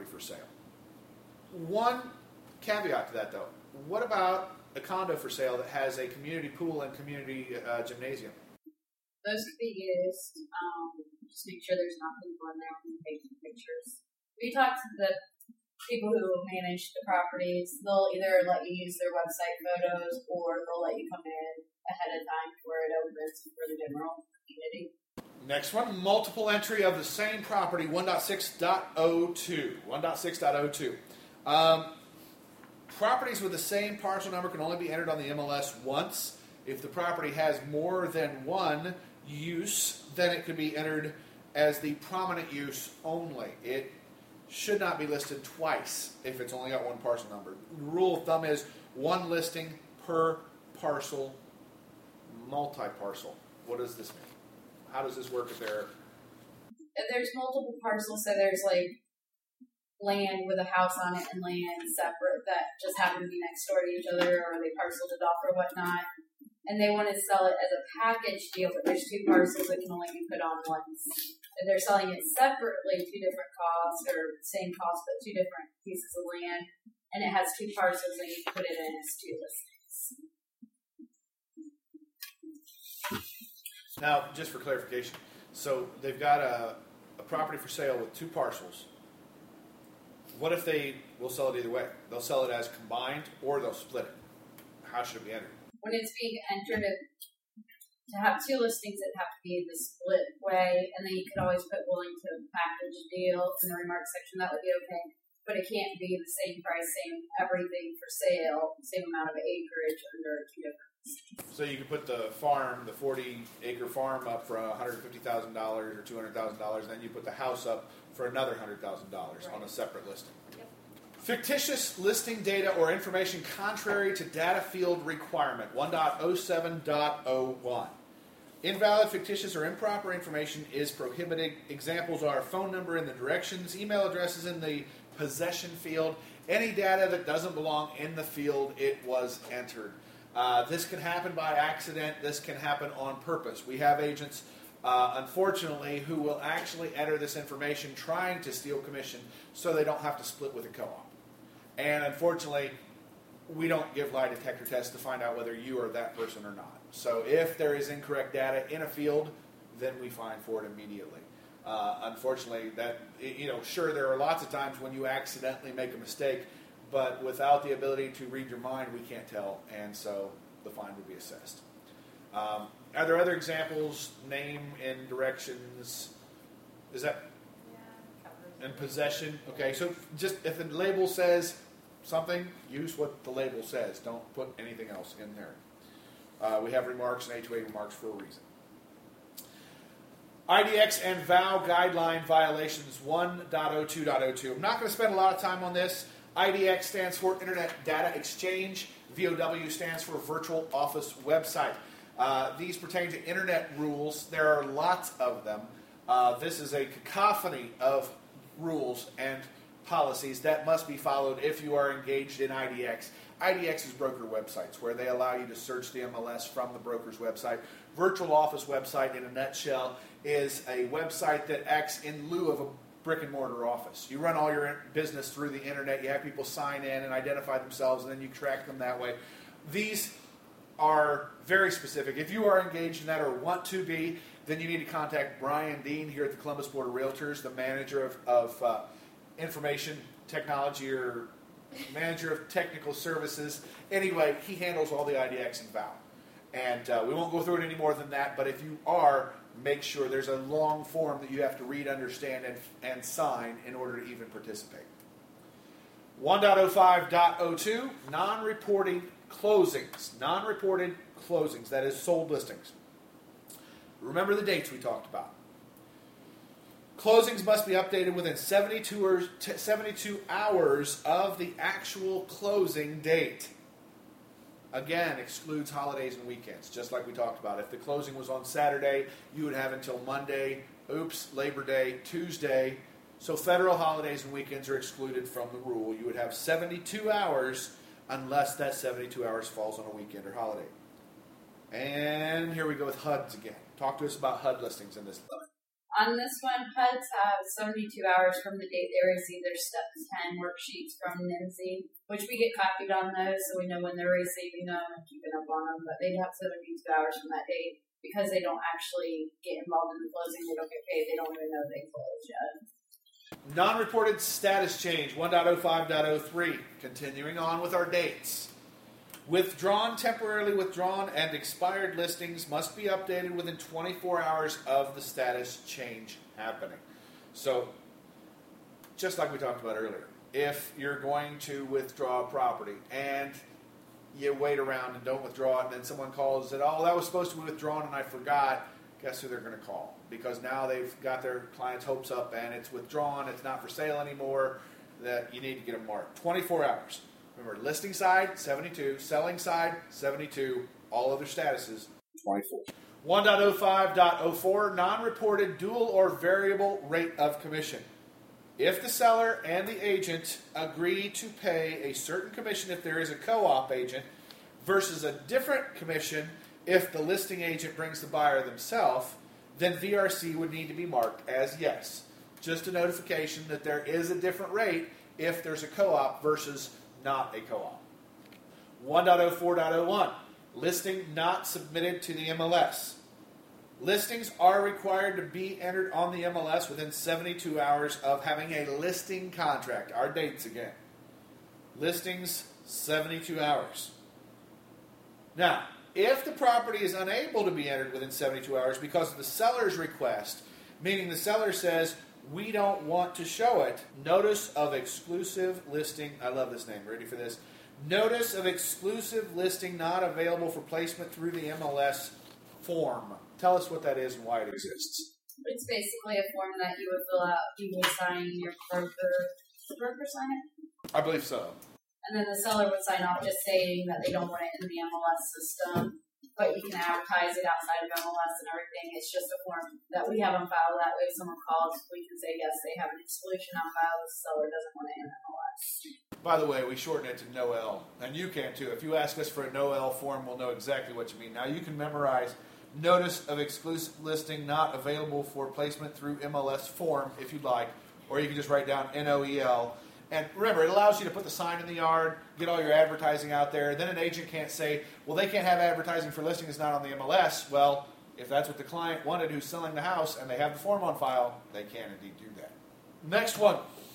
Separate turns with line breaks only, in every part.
for sale. One caveat to that, though. What about a condo for sale that has a community pool and community gymnasium?
Those could be used. Just make sure there's not people in there when you take pictures. We talked to the people who manage the properties. They'll either let you use their website photos or they'll let you come in ahead of time before it opens for the general community.
Next one, multiple entry of the same property, 1.6.02. 1.6.02. Properties with the same parcel number can only be entered on the MLS once. If the property has more than one use, then it could be entered as the prominent use only. It should not be listed twice if it's only got one parcel number. The rule of thumb is one listing per parcel, multi-parcel. What does this mean? How does this work if
there's multiple parcels, so there's like land with a house on it and land separate that just happen to be next door to each other, or they parceled it off or whatnot, and they want to sell it as a package deal, but there's two parcels that can only be put on once. If they're selling it separately, two different costs, or same cost, but two different pieces of land, and it has two parcels, and you put it in as two listings.
Now, just for clarification, so they've got a property for sale with two parcels. What if they will sell it either way? They'll sell it as combined, or they'll split it. How should it be entered?
When it's being entered, to have two listings, it have to be the split way, and then you could always put willing to package deal in the remarks section. That would be okay, but it can't be the same price, same everything for sale, same amount of acreage under two different.
So you could put the farm, the 40-acre farm, up for $150,000 or $200,000, and then you put the house up for another $100,000 on a separate listing.
Yep.
Fictitious listing data or information contrary to data field requirement, 1.07.01. Invalid, fictitious, or improper information is prohibited. Examples are phone number in the directions, email addresses in the possession field, any data that doesn't belong in the field it was entered. This can happen by accident. This can happen on purpose. We have agents, unfortunately, who will actually enter this information trying to steal commission so they don't have to split with a co-op. And unfortunately, we don't give lie detector tests to find out whether you are that person or not. So if there is incorrect data in a field, then we fine for it immediately. Unfortunately, sure, there are lots of times when you accidentally make a mistake, but without the ability to read your mind, we can't tell, and so the fine would be assessed. Are there other examples? Name and directions. Is that? Yeah. And possession. Okay, so just if the label says something, use what the label says. Don't put anything else in there. We have remarks and HOA remarks for a reason. IDX and VOW guideline violations 1.02.02. I'm not going to spend a lot of time on this. IDX stands for Internet Data Exchange. VOW stands for Virtual Office Website. These pertain to Internet rules. There are lots of them. This is a cacophony of rules and policies that must be followed if you are engaged in IDX. IDX is broker websites where they allow you to search the MLS from the broker's website. Virtual Office Website, in a nutshell, is a website that acts in lieu of a brick-and-mortar office. You run all your business through the internet. You have people sign in and identify themselves, and then you track them that way. These are very specific. If you are engaged in that or want to be, then you need to contact Brian Dean here at the Columbus Board of Realtors, the manager of information technology or manager of technical services. Anyway, he handles all the IDX and VOW. And we won't go through it any more than that, but if you are, make sure there's a long form that you have to read, understand, and sign in order to even participate. 1.05.02, non-reporting closings. Non-reported closings, that is sold listings. Remember the dates we talked about. Closings must be updated within 72 hours of the actual closing date. Again, excludes holidays and weekends, just like we talked about. If the closing was on Saturday, you would have until Monday, Labor Day, Tuesday. So federal holidays and weekends are excluded from the rule. You would have 72 hours unless that 72 hours falls on a weekend or holiday. And here we go with HUDs again. Talk to us about HUD listings in this.
On this one, HUDs have 72 hours from the date they receive their Step 10 worksheets from NIMSY, which we get copied on those so we know when they're receiving them and keeping up on them. But they have 72 hours from that date because they don't actually get involved in the closing. They don't get paid. They don't even know they closed yet.
Non-reported status change 1.05.03. Continuing on with our dates. Temporarily withdrawn, and expired listings must be updated within 24 hours of the status change happening. So, just like we talked about earlier, if you're going to withdraw a property and you wait around and don't withdraw it, and then someone calls it, oh, that was supposed to be withdrawn and I forgot, guess who they're going to call? Because now they've got their client's hopes up and it's withdrawn, it's not for sale anymore, that you need to get them marked. 24 hours. Remember, listing side, 72. Selling side, 72. All other statuses, 24. 1.05.04, non-reported dual or variable rate of commission. If the seller and the agent agree to pay a certain commission if there is a co-op agent versus a different commission if the listing agent brings the buyer themselves, then VRC would need to be marked as yes. Just a notification that there is a different rate if there's a co-op versus not a co-op. 1.04.01, listing not submitted to the MLS. Listings are required to be entered on the MLS within 72 hours of having a listing contract. Our dates again. Listings, 72 hours. Now, if the property is unable to be entered within 72 hours because of the seller's request, meaning the seller says, we don't want to show it, notice of exclusive listing, I love this name, ready for this? Notice of exclusive listing not available for placement through the MLS form. Tell us what that is and why it exists.
It's basically a form that you would fill out, you would sign your broker. Does the broker sign it?
I believe so.
And then the seller would sign off just saying that they don't want it in the MLS system. But you can advertise it outside of MLS and everything. It's just a form that we have on file. That way if someone calls, we can say, yes, they have an exclusion on file. The seller doesn't want it in MLS.
By the way, we shorten it to NOL. And you can too. If you ask us for a NOL form, we'll know exactly what you mean. Now you can memorize notice of exclusive listing not available for placement through MLS form if you'd like. Or you can just write down NOEL. And remember, it allows you to put the sign in the yard, get all your advertising out there. Then an agent can't say, well, they can't have advertising for listing that's not on the MLS. Well, if that's what the client wanted who's selling the house and they have the form on file, they can indeed do that. Next one.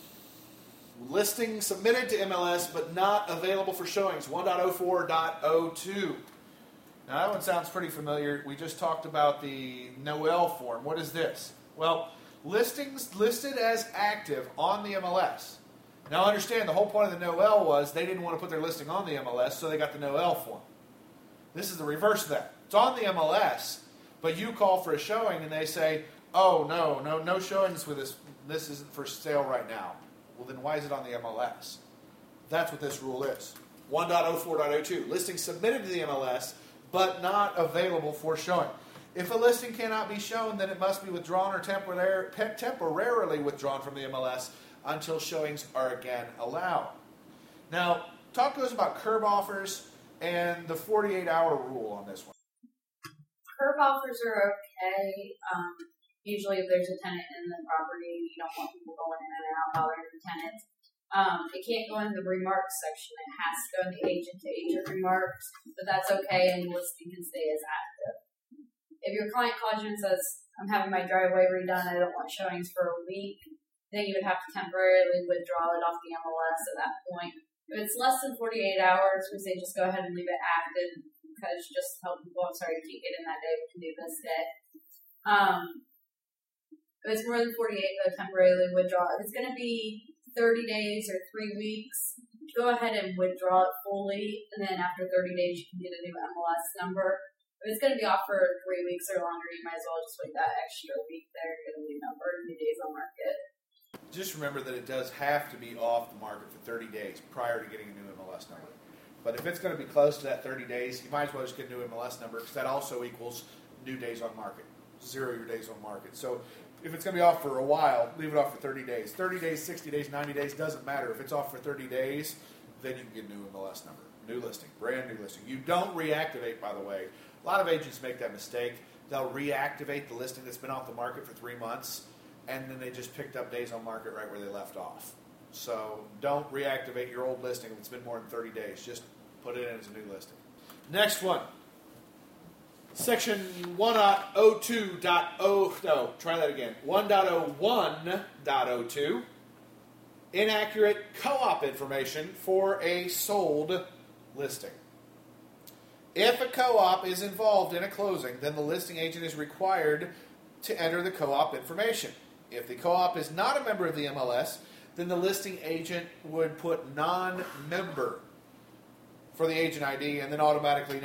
Listing submitted to MLS but not available for showings. 1.04.02. Now, that one sounds pretty familiar. We just talked about the NOEL form. What is this? Well, listings listed as active on the MLS. Now understand, the whole point of the NOEL was they didn't want to put their listing on the MLS, so they got the NOEL form. This is the reverse of that. It's on the MLS, but you call for a showing and they say, oh, no showings with this. This isn't for sale right now. Well, then why is it on the MLS? That's what this rule is. 1.04.02, listing submitted to the MLS, but not available for showing. If a listing cannot be shown, then it must be withdrawn or temporarily withdrawn from the MLS until showings are again allowed. Now, talk to us about curb offers and the 48-hour rule on this one.
Curb offers are okay. Usually if there's a tenant in the property, you don't want people going in and out bothering the tenants. It can't go in the remarks section. It has to go in the agent-to-agent remarks, but that's okay and the listing can stay as active. If your client calls you and says, I'm having my driveway redone, I don't want showings for a week, then you would have to temporarily withdraw it off the MLS at that point. If it's less than 48 hours, we say just go ahead and leave it active because just tell people, I'm sorry, you can't get in that day, we can do this day. If it's more than 48, though, temporarily withdraw. If it's going to be 30 days or 3 weeks, go ahead and withdraw it fully, and then after 30 days, you can get a new MLS number. If it's going to be off for 3 weeks or longer, you might as well just wait that extra week there, get a new number, new days on market.
Just remember that it does have to be off the market for 30 days prior to getting a new MLS number. But if it's going to be close to that 30 days, you might as well just get a new MLS number because that also equals new days on market. 0 your days on market. So if it's going to be off for a while, leave it off for 30 days. 30 days, 60 days, 90 days, doesn't matter. If it's off for 30 days, then you can get a new MLS number. New listing, brand new listing. You don't reactivate, by the way. A lot of agents make that mistake. they'll reactivate the listing that's been off the market for 3 months, and then they just picked up days on market right where they left off. So don't reactivate your old listing if it's been more than 30 days. Just put it in as a new listing. Next one. Section 1.01.02. Inaccurate co-op information for a sold listing. If a co-op is involved in a closing, then the listing agent is required to enter the co-op information. If the co-op is not a member of the MLS, then the listing agent would put non-member for the agent ID, and then automatically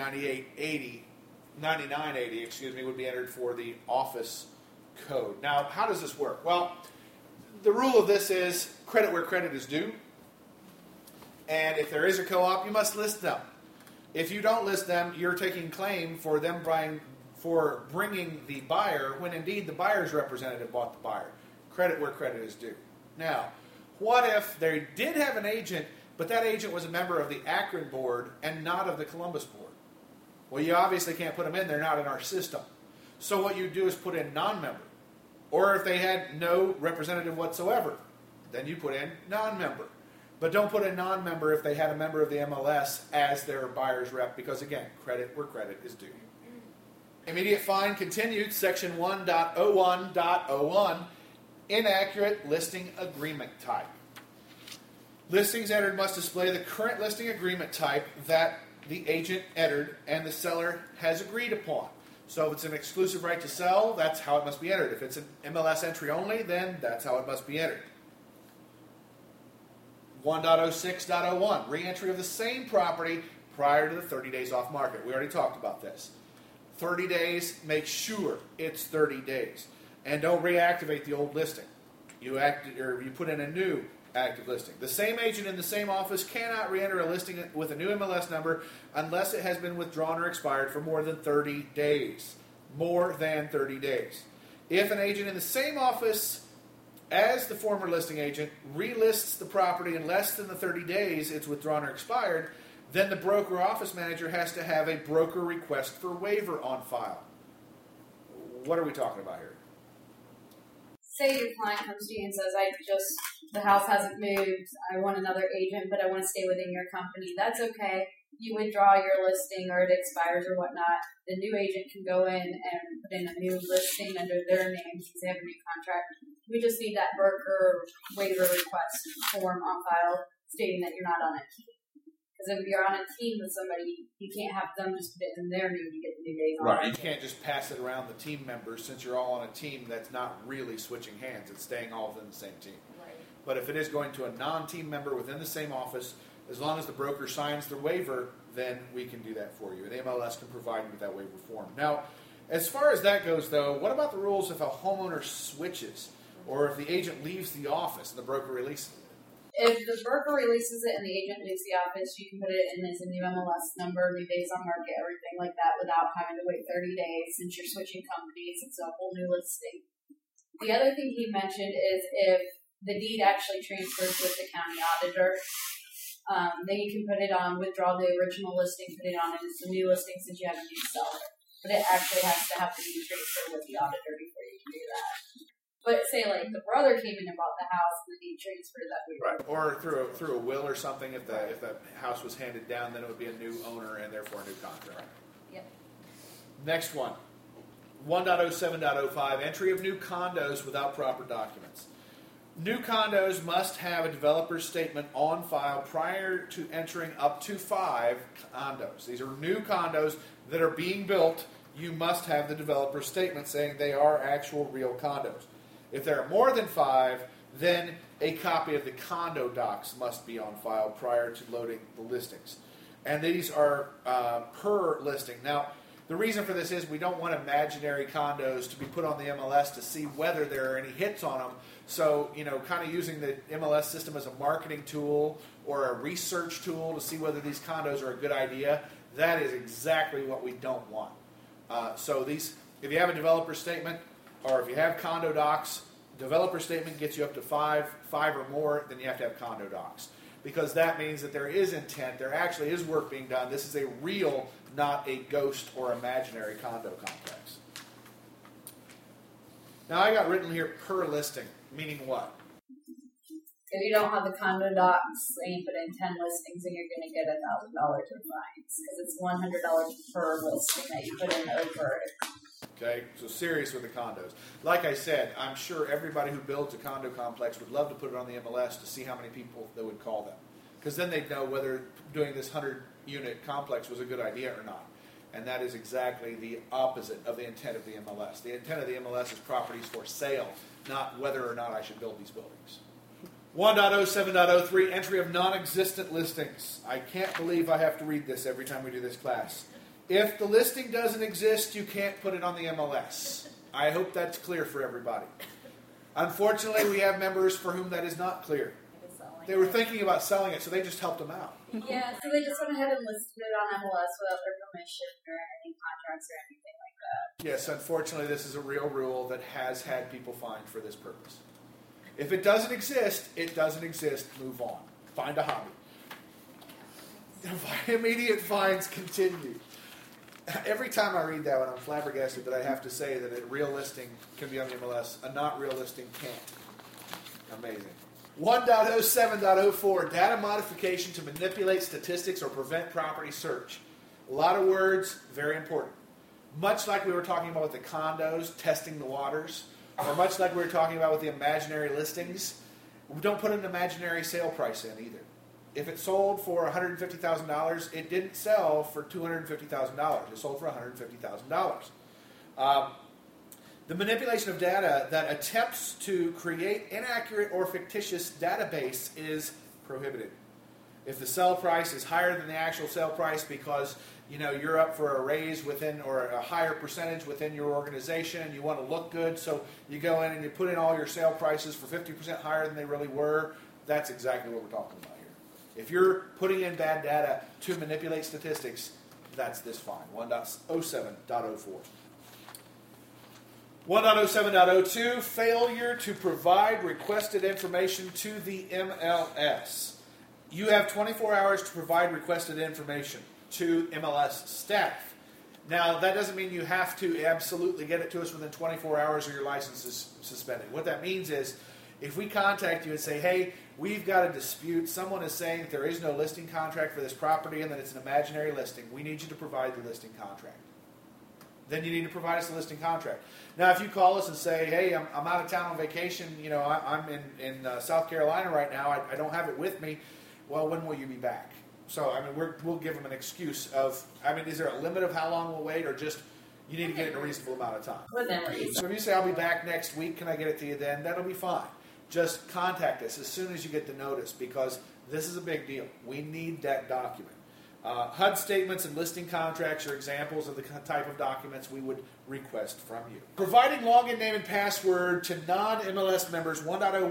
9980 would be entered for the office code. Now, how does this work? Well, the rule of this is credit where credit is due, and if there is a co-op, you must list them. If you don't list them, you're taking claim for them bringing the buyer, when indeed the buyer's representative bought the buyer. Credit where credit is due. Now, what if they did have an agent, but that agent was a member of the Akron board and not of the Columbus board? Well, you obviously can't put them in. They're not in our system. So what you do is put in non-member. Or if they had no representative whatsoever, then you put in non-member. But don't put in non-member if they had a member of the MLS as their buyer's rep, because again, credit where credit is due. Immediate fine continued, section 1.01.01, inaccurate listing agreement type. Listings entered must display the current listing agreement type that the agent entered and the seller has agreed upon. So if it's an exclusive right to sell, that's how it must be entered. If it's an MLS entry only, then that's how it must be entered. 1.06.01, re-entry of the same property prior to the 30 days off market. We already talked about this. 30 days, make sure it's 30 days. And don't reactivate the old listing. You put in a new active listing. The same agent in the same office cannot re-enter a listing with a new MLS number unless it has been withdrawn or expired for more than 30 days. More than 30 days. If an agent in the same office as the former listing agent relists the property in less than the 30 days it's withdrawn or expired, then the broker or office manager has to have a broker request for waiver on file. What are we talking about here?
Say your client comes to you and says, the house hasn't moved, I want another agent, but I want to stay within your company. That's okay. You withdraw your listing or it expires or whatnot. The new agent can go in and put in a new listing under their name because they have a new contract. We just need that broker waiver request form on file stating that you're not on a team. Because if you're on a team with somebody, you can't have them just put it in their name to get the new days on.
Right. You can't just pass it around the team members since you're all on a team that's not really switching hands. It's staying all within the same team.
Right.
But if it is going to a non-team member within the same office, as long as the broker signs the waiver, then we can do that for you. And the MLS can provide you with that waiver form. Now, as far as that goes, though, what about the rules if a homeowner switches or if the agent leaves the office and the broker releases it?
If the broker releases it and the agent leaves the office, you can put it in as a new MLS number, new days on market, everything like that without having to wait 30 days since you're switching companies. It's a whole new listing. The other thing he mentioned is if the deed actually transfers with the county auditor, then you can put it on, withdraw the original listing, put it on as a new listing since you have a new seller. But it actually has to have the deed transfer with the auditor before you can do that. But say like the brother came in and bought the house and the deed transferred, that would be
right. Or through a will or something. If the house was handed down, then it would be a new owner and therefore a new contract.
Yep.
Next one. 1.07.05, entry of new condos without proper documents. New condos must have a developer's statement on file prior to entering up to 5 condos. These are new condos that are being built. You must have the developer's statement saying they are actual real condos. If there are more than 5, then a copy of the condo docs must be on file prior to loading the listings. And these are per listing. Now, the reason for this is we don't want imaginary condos to be put on the MLS to see whether there are any hits on them. So, kind of using the MLS system as a marketing tool or a research tool to see whether these condos are a good idea, that is exactly what we don't want. So if you have a developer statement or if you have condo docs, developer statement gets you up to 5 or more, then you have to have condo docs. Because that means that there is intent, there actually is work being done. This is a real, not a ghost or imaginary condo complex. Now, I got written here per listing, meaning what?
If you don't have the condo docs and you put in 10 listings, then you're going to get $1,000 in fines because it's $100 per listing that you put in over it.
Okay, so serious with the condos. Like I said, I'm sure everybody who builds a condo complex would love to put it on the MLS to see how many people that would call them. Because then they'd know whether doing this 100-unit complex was a good idea or not. And that is exactly the opposite of the intent of the MLS. The intent of the MLS is properties for sale, not whether or not I should build these buildings. 1.07.03, entry of non-existent listings. I can't believe I have to read this every time we do this class. If the listing doesn't exist, you can't put it on the MLS. I hope that's clear for everybody. Unfortunately, we have members for whom that is not clear. They were thinking about selling it, so they just helped them out.
Yeah, so they just went ahead and listed it on MLS without their permission or any contracts or anything like that.
Yes, unfortunately, this is a real rule that has had people fined for this purpose. If it doesn't exist, it doesn't exist. Move on. Find a hobby. Immediate fines continue. Every time I read that one, I'm flabbergasted that I have to say that a real listing can be on the MLS, a not real listing can't. Amazing. 1.07.04, data modification to manipulate statistics or prevent property search. A lot of words, very important. Much like we were talking about with the condos, testing the waters, or much like we were talking about with the imaginary listings, we don't put an imaginary sale price in either. If it sold for $150,000, it didn't sell for $250,000. It sold for $150,000. The manipulation of data that attempts to create inaccurate or fictitious database is prohibited. If the sell price is higher than the actual sale price because you're up for a raise within or a higher percentage within your organization and you want to look good, so you go in and you put in all your sale prices for 50% higher than they really were, that's exactly what we're talking about here. If you're putting in bad data to manipulate statistics, that's this fine. 1.07.04. 1.07.02, failure to provide requested information to the MLS. You have 24 hours to provide requested information to MLS staff. Now, that doesn't mean you have to absolutely get it to us within 24 hours or your license is suspended. What that means is, if we contact you and say, hey, we've got a dispute, someone is saying that there is no listing contract for this property and that it's an imaginary listing, we need you to provide the listing contract. Then you need to provide us a listing contract. Now, if you call us and say, hey, I'm out of town on vacation, I'm in South Carolina right now, I don't have it with me, well, when will you be back? So, we'll give them an excuse of, is there a limit of how long we'll wait, or just you need to get it in a reasonable amount of time?
Within reason.
So if you say, I'll be back next week, can I get it to you then? That'll be fine. Just contact us as soon as you get the notice, because this is a big deal. We need that document. HUD statements and listing contracts are examples of the type of documents we would request from you. Providing login name and password to non-MLS members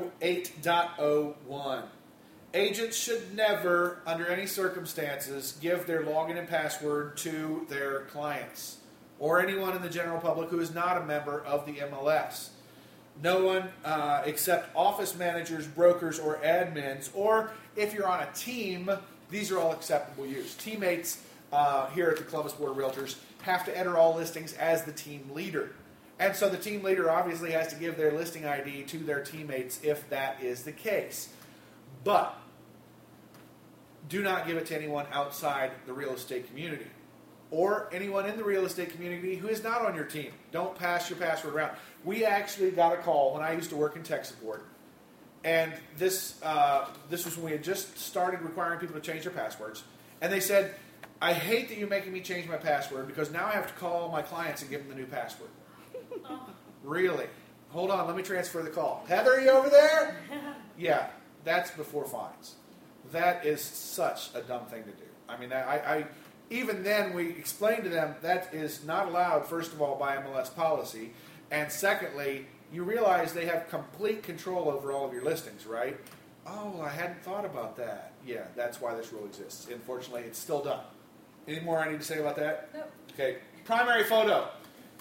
1.08.01. Agents should never, under any circumstances, give their login and password to their clients or anyone in the general public who is not a member of the MLS. No one except office managers, brokers, or admins, or if you're on a team, these are all acceptable use. Teammates here at the Columbus Board of Realtors have to enter all listings as the team leader. And so the team leader obviously has to give their listing ID to their teammates if that is the case. But do not give it to anyone outside the real estate community or anyone in the real estate community who is not on your team. Don't pass your password around. We actually got a call when I used to work in tech support. And this was when we had just started requiring people to change their passwords. And they said, I hate that you're making me change my password because now I have to call my clients and give them the new password. Really? Hold on, let me transfer the call. Heather, are you over there? Yeah, that's before fines. That is such a dumb thing to do. I even then we explained to them that is not allowed, first of all, by MLS policy. And secondly, you realize they have complete control over all of your listings, right? Oh, I hadn't thought about that. Yeah, that's why this rule exists. Unfortunately, it's still done. Any more I need to say about that?
Nope.
Okay. Primary photo.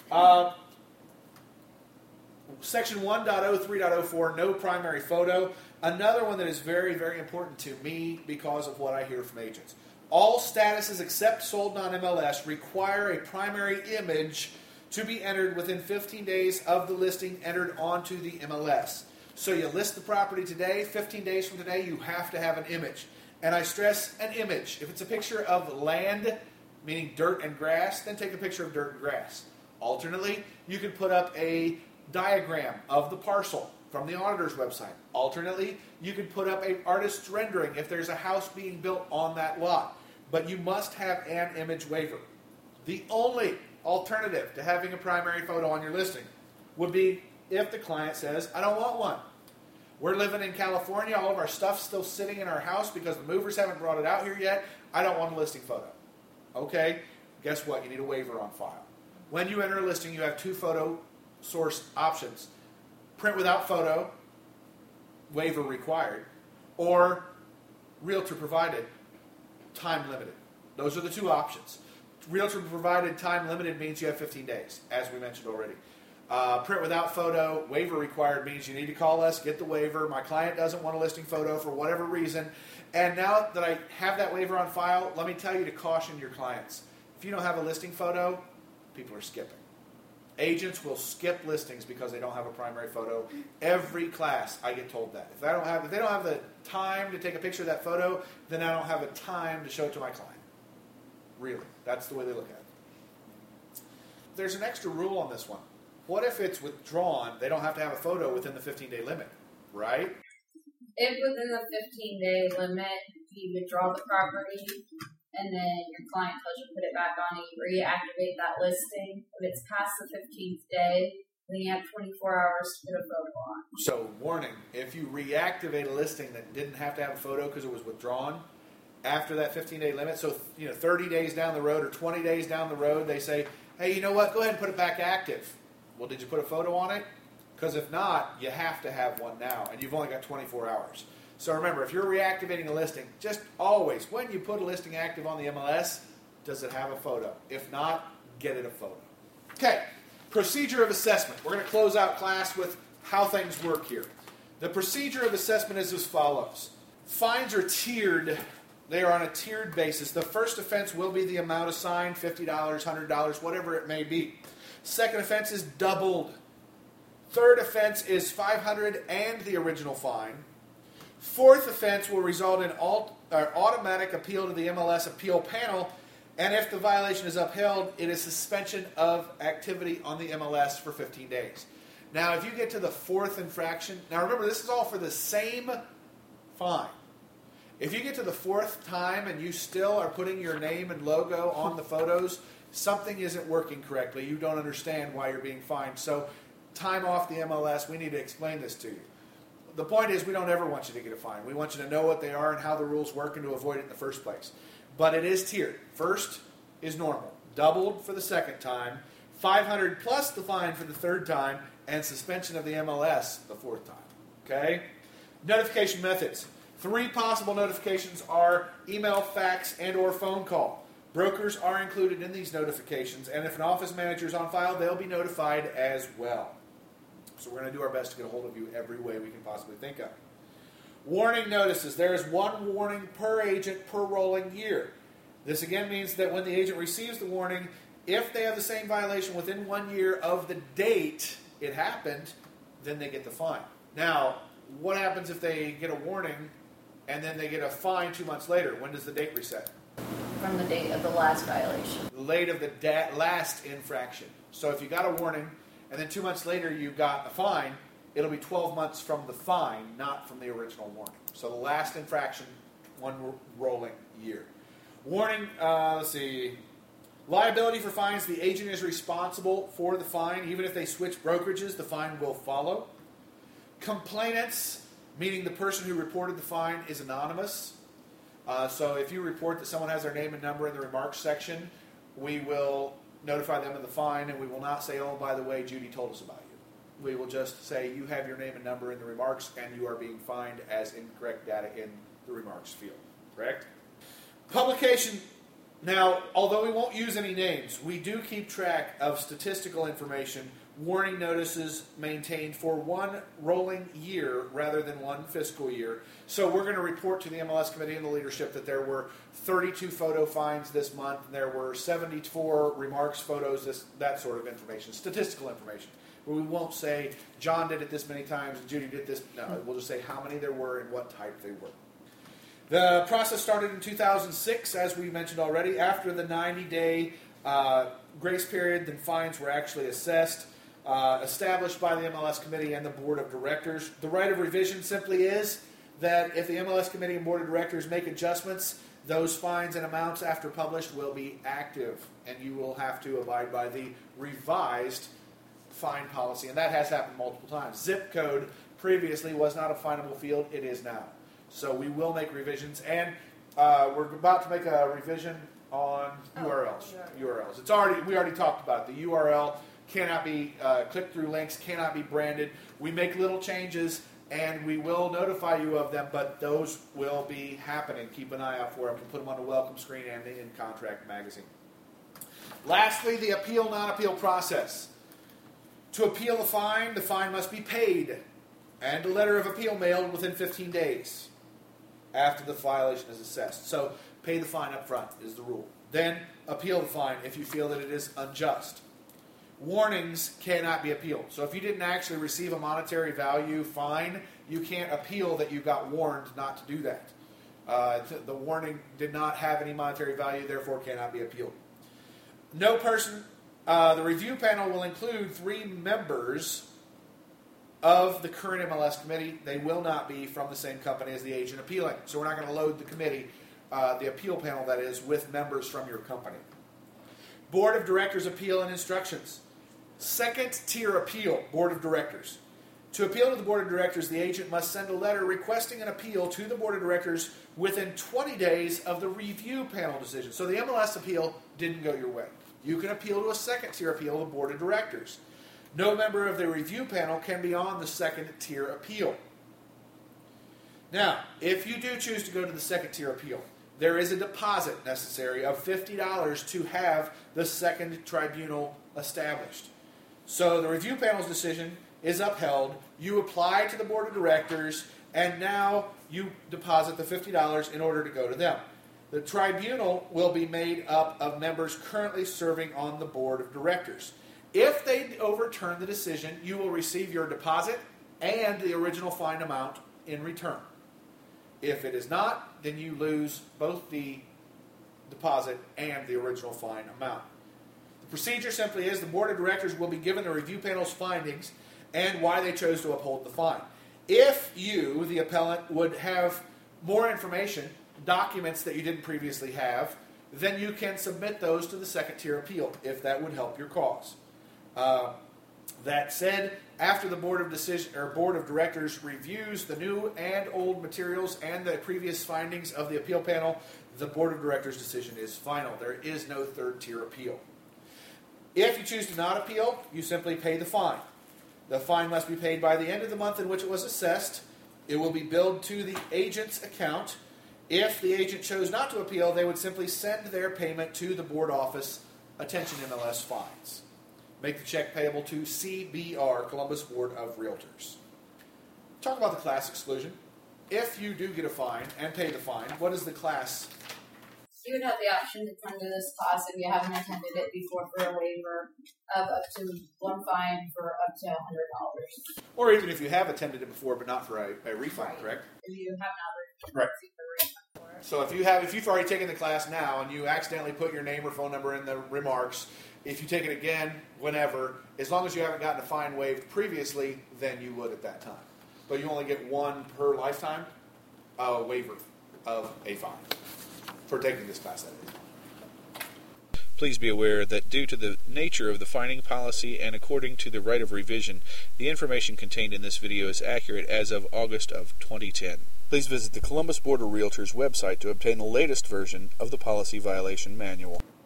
Section 1.03.04, no primary photo. Another one that is very, very important to me because of what I hear from agents. All statuses except sold non-MLS require a primary image to be entered within 15 days of the listing entered onto the MLS. So you list the property today, 15 days from today, you have to have an image. And I stress an image. If it's a picture of land, meaning dirt and grass, then take a picture of dirt and grass. Alternately, you can put up a diagram of the parcel from the auditor's website. Alternately, you can put up an artist's rendering if there's a house being built on that lot. But you must have an image waiver. The only alternative to having a primary photo on your listing would be if the client says, I don't want one. We're living in California, all of our stuff's still sitting in our house because the movers haven't brought it out here yet. I don't want a listing photo. Okay, guess what? You need a waiver on file. When you enter a listing, you have two photo source options. Print without photo, waiver required, or realtor provided, time limited. Those are the two options. Realtor provided time limited means you have 15 days, as we mentioned already. Print without photo, waiver required means you need to call us, get the waiver. My client doesn't want a listing photo for whatever reason. And now that I have that waiver on file, let me tell you to caution your clients. If you don't have a listing photo, people are skipping. Agents will skip listings because they don't have a primary photo. Every class, I get told that. If they don't have the time to take a picture of that photo, then I don't have the time to show it to my client. Really, that's the way they look at it. There's an extra rule on this one. What if it's withdrawn? They don't have to have a photo within the 15-day limit, right?
If within the 15-day limit you withdraw the property and then your client tells you to put it back on and you reactivate that listing, if it's past the 15th day, then you have 24 hours to put a photo on.
So, warning, if you reactivate a listing that didn't have to have a photo because it was withdrawn after that 15-day limit, so 30 days down the road or 20 days down the road, they say, hey, you know what, go ahead and put it back active. Well, did you put a photo on it? Because if not, you have to have one now, and you've only got 24 hours. So remember, if you're reactivating a listing, just always, when you put a listing active on the MLS, does it have a photo? If not, get it a photo. Okay, procedure of assessment. We're going to close out class with how things work here. The procedure of assessment is as follows. Fines are tiered. They are on a tiered basis. The first offense will be the amount assigned, $50, $100, whatever it may be. Second offense is doubled. Third offense is $500 and the original fine. Fourth offense will result in automatic appeal to the MLS appeal panel, and if the violation is upheld, it is suspension of activity on the MLS for 15 days. Now, if you get to the fourth infraction, now remember, this is all for the same fine. If you get to the fourth time and you still are putting your name and logo on the photos, something isn't working correctly. You don't understand why you're being fined. So, time off the MLS, we need to explain this to you. The point is, we don't ever want you to get a fine. We want you to know what they are and how the rules work and to avoid it in the first place. But it is tiered. First is normal. Doubled for the second time. $500 plus the fine for the third time. And suspension of the MLS the fourth time. Okay? Notification methods. 3 possible notifications are email, fax, and or phone call. Brokers are included in these notifications, and if an office manager is on file, they'll be notified as well. So we're going to do our best to get a hold of you every way we can possibly think of. Warning notices. There is 1 warning per agent per rolling year. This again means that when the agent receives the warning, if they have the same violation within 1 year of the date it happened, then they get the fine. Now, what happens if they get a warning and then they get a fine 2 months later? When does the date reset?
From the date of the last violation.
The date of the last infraction. So if you got a warning and then 2 months later you got a fine, it'll be 12 months from the fine, not from the original warning. So the last infraction, 1 rolling year. Warning, let's see. Liability for fines, the agent is responsible for the fine. Even if they switch brokerages, the fine will follow. Complainants, meaning the person who reported the fine is anonymous. So if you report that someone has their name and number in the remarks section, we will notify them of the fine, and we will not say, oh, by the way, Judy told us about you. We will just say you have your name and number in the remarks, and you are being fined as incorrect data in the remarks field. Correct? Publication. Now, although we won't use any names, we do keep track of statistical information warning notices maintained for one rolling year rather than one fiscal year. So we're going to report to the MLS committee and the leadership that there were 32 photo fines this month, and there were 74 remarks, photos, that sort of information, statistical information. We won't say John did it this many times and Judy did this. No, we'll just say how many there were and what type they were. The process started in 2006, as we mentioned already. After the 90-day grace period, then fines were actually assessed, established by the MLS committee and the board of directors. The right of revision simply is that if the MLS committee and board of directors make adjustments, those fines and amounts after published will be active, and you will have to abide by the revised fine policy, and that has happened multiple times. Zip code previously was not a finable field. It is now. So we will make revisions, and we're about to make a revision on URLs. We already talked about it. The URL cannot be click-through links, cannot be branded. We make little changes, and we will notify you of them, but those will be happening. Keep an eye out for them. We'll put them on the welcome screen and the in-contract magazine. Lastly, the appeal, non-appeal process. To appeal the fine must be paid, and a letter of appeal mailed within 15 days after the violation is assessed. So pay the fine up front is the rule. Then appeal the fine if you feel that it is unjust. Warnings cannot be appealed. So if you didn't actually receive a monetary value fine, you can't appeal that you got warned not to do that. The warning did not have any monetary value, therefore cannot be appealed. No person... the review panel will include 3 members of the current MLS committee. They will not be from the same company as the agent appealing. So we're not going to load the committee, the appeal panel that is, with members from your company. Board of Directors appeal and instructions. Second tier appeal, Board of Directors. To appeal to the Board of Directors, the agent must send a letter requesting an appeal to the Board of Directors within 20 days of the review panel decision. So the MLS appeal didn't go your way. You can appeal to a second-tier appeal of the Board of Directors. No member of the review panel can be on the second-tier appeal. Now, if you do choose to go to the second-tier appeal, there is a deposit necessary of $50 to have the second tribunal established. So the review panel's decision is upheld. You apply to the Board of Directors, and now you deposit the $50 in order to go to them. The tribunal will be made up of members currently serving on the Board of Directors. If they overturn the decision, you will receive your deposit and the original fine amount in return. If it is not, then you lose both the deposit and the original fine amount. The procedure simply is the Board of Directors will be given the review panel's findings and why they chose to uphold the fine. If you, the appellant, would have more information, documents that you didn't previously have, then you can submit those to the second-tier appeal, if that would help your cause. That said, after the Board of Directors reviews the new and old materials and the previous findings of the appeal panel, the Board of Directors' decision is final. There is no third-tier appeal. If you choose to not appeal, you simply pay the fine. The fine must be paid by the end of the month in which it was assessed. It will be billed to the agent's account. If the agent chose not to appeal, they would simply send their payment to the board office, attention MLS fines. Make the check payable to CBR, Columbus Board of Realtors. Talk about the class exclusion. If you do get a fine and pay the fine, what is the class?
You would have the option to come to this class if you haven't attended it before for a waiver of up to one fine for up to $100.
Or even if you have attended it before but not for a refund, right. Correct?
If you have not
right. So if you've already taken the class now and you accidentally put your name or phone number in the remarks, if you take it again, whenever, as long as you haven't gotten a fine waived previously, then you would at that time. But you only get one per lifetime waiver of a fine for taking this class.
Please be aware that due to the nature of the fining policy and according to the right of revision, the information contained in this video is accurate as of August of 2010. Please visit the Columbus Board of Realtors website to obtain the latest version of the Policy Violation Manual.